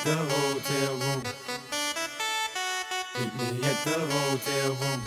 at the hotel room. Meet me at the hotel room.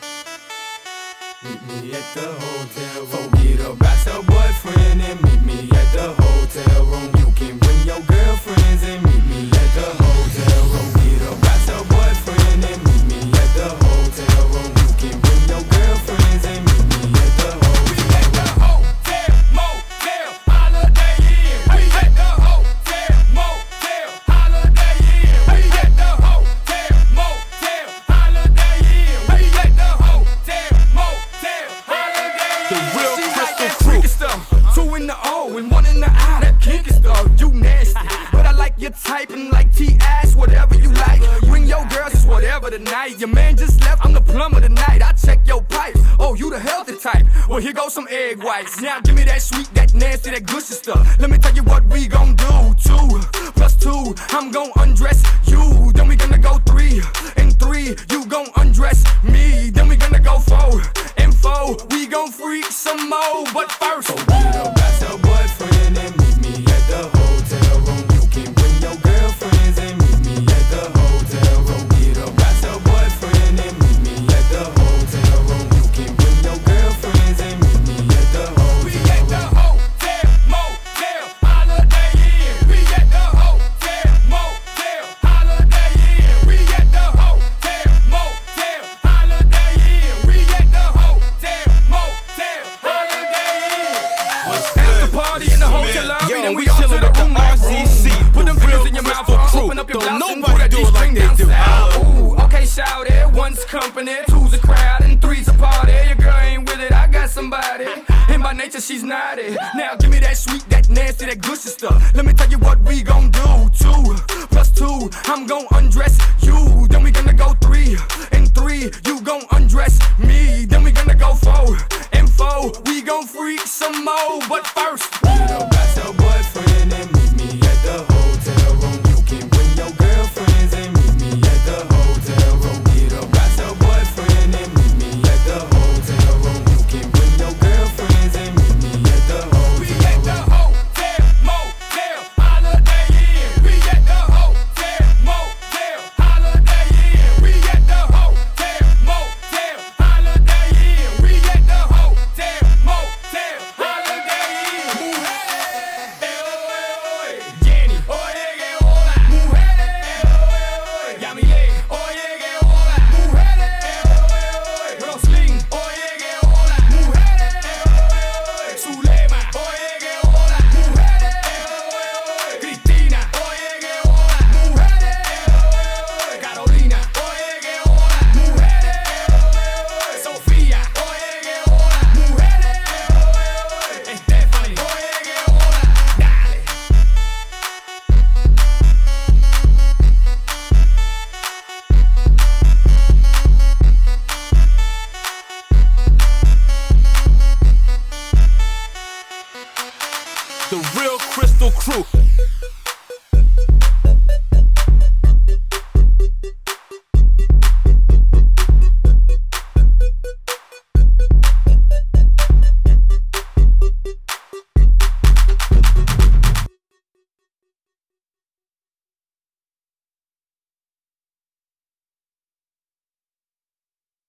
Meet me at the hotel room. Forget about your boyfriend and meet me at the hotel room. You can bring your girlfriends and meet me at the hotel room. Forget about your boyfriend and meet me at the hotel room. You can bring your girlfriends and meet me at the hotel room. We at the hotel, motel, Holiday Inn. We at the hotel, motel, Holiday Inn. We at the hotel, motel, Holiday Inn. We at the hotel, motel, Holiday Inn. The real She like Crystal that Crew. freaky stuff. 2 in the O and 1 in the I. That kinky stuff, you nasty. But I like your type and like T-ass, whatever you like. Bring your girls, it's whatever tonight. Your man just left, I'm the plumber tonight. I check your pipes. Oh, you the healthy type. Well, here goes some egg whites. Now give me that sweet, that nasty, that gushy stuff. Let me tell you what we gon' do. 2 plus 2, I'm gon' undress you. Then we gonna go 3 and 3, you gon' undress me. Then we gonna go 4 and 4, we gon' freak some more. But first, so get about your boyfriend and meet me at the hotel room. You can bring your girlfriends and meet me at the hotel room. Get about your boyfriend and meet me at the hotel room. You can bring your girlfriends and meet me at the hotel room. We at the hotel, motel, Holiday Inn. We at the hotel, motel, Holiday Inn. We at the hotel, motel, Holiday Inn. We at the hotel, motel, Holiday Inn. After party in the hotel lobby, then we on to the room RCC. Put them fingers in your mouth, open up your blouse and pull that G-string down south. Ooh, okay, shout it. 1's company, 2's a crowd, and 3's a party. Your girl ain't with it, I got somebody. And by nature, she's naughty. Now give me that sweet, that nasty, that gushy stuff. Let me tell you what we gon' do. 2 plus 2, I'm gon' undress you. Then we gonna go 3 and 3, you gon' undress me. Then we gonna go 4 and 4, we gon' freak some more. But first, get about your boyfriend and meet me at the hotel room. You can bring your girlfriends and meet me at the hotel room. Get about your boyfriend and meet me at the hotel room. You can bring your girlfriends and meet me at the hotel room. We at the hotel, motel, Holiday Inn. We at the hotel, motel, Holiday Inn. We at the hotel, motel, Holiday Inn. We at the hotel, motel, Holiday Inn. Jenny, oye que hola. Mujeres, Yamile, oye que hola. Mujeres, Roslyn, oye que hola. Mujeres, Zulema, oye que hola. Mujeres, Cristina, oye que hola. Mujeres, Carolina, oye que hola. Mujeres, Sofía, oye que hola. Mujeres, Stephanie, oye que hola. Dale. The real Crystal Crew.